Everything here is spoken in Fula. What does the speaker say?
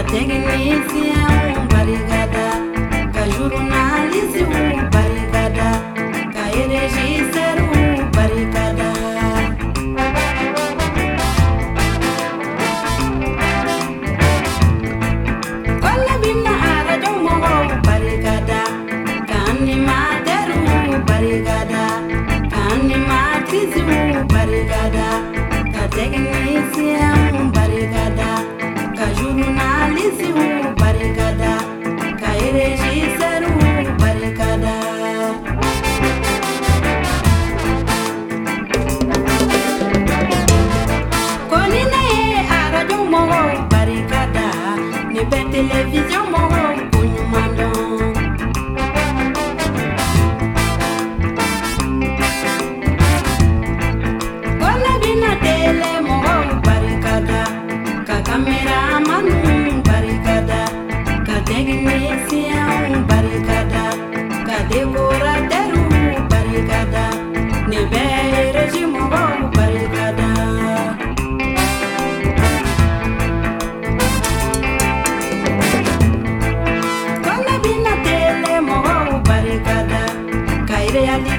technicien barricada, ka jornaliste barricada, ka regisseur barricada. Kola bina radio mo barricada, ka animateur barricada, ka animatrice barricada, ka technicien barricada, ka jornaliste barricada, ka regisseur barricada. Konina ye radio mo barricada, ni be television mo kunyumando. Kola bina tele mo barricada, ka cameraman barricada, ka technicien barricada, ka decorateur barricada, ni be regime barricada. Kola bina tele mo barricada, ka